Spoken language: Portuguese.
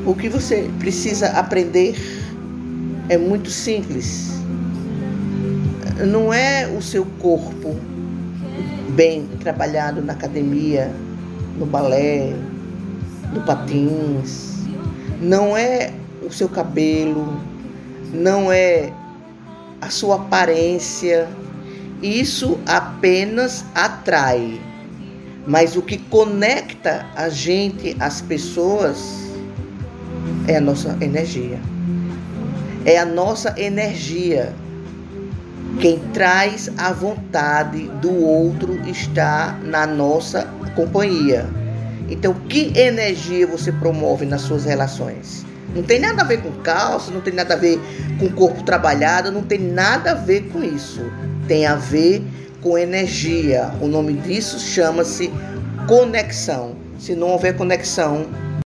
O que você precisa aprender é muito simples. Não é o seu corpo bem trabalhado na academia, no balé, no patins. Não é o seu cabelo, não é a sua aparência. Isso apenas atrai. Mas o que conecta a gente, as pessoas, é a nossa energia. É a nossa energia. Quem traz a vontade do outro está na nossa companhia. Então, que energia você promove nas suas relações? Não tem nada a ver com calça, não tem nada a ver com corpo trabalhado, não tem nada a ver com isso. Tem a ver com energia. O nome disso chama-se conexão. Se não houver conexão,